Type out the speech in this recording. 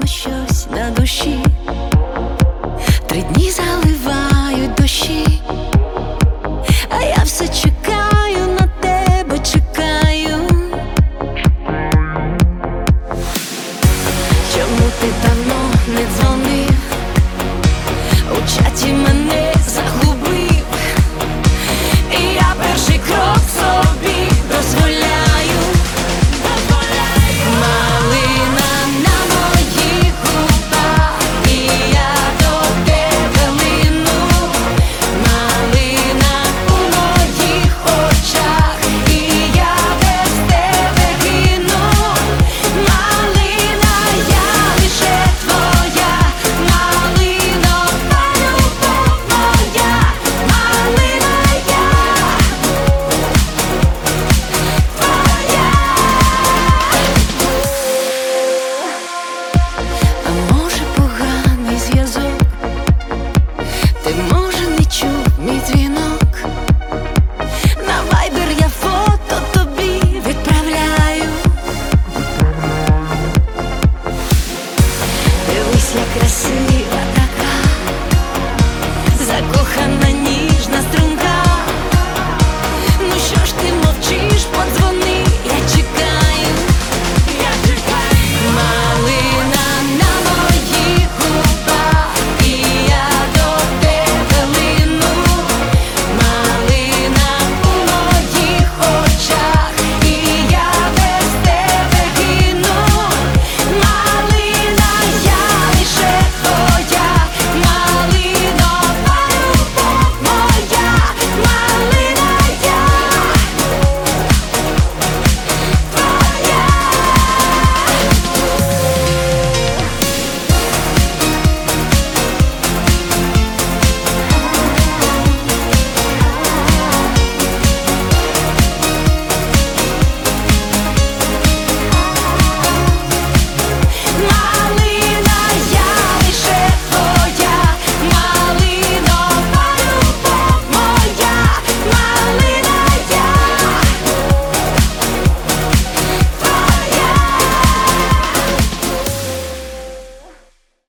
щось на душі. 3 дні заливають дощі, а я все чекаю на тебе, чекаю. Чому ти давно не дзвонив? У чаті мене загубив, і я перший крок собі дозволяю. Малина на моїх губах, і я до тебе лину. Малина у моїх очах, і я без тебе гину. Малина, я лише твоя, малино, любов моя. Малина, я твоя. А може поганий зв'язок? Ти, може, не чув мій дзвінок? На вайбер я фото тобі відправляю. Дивись, як красиво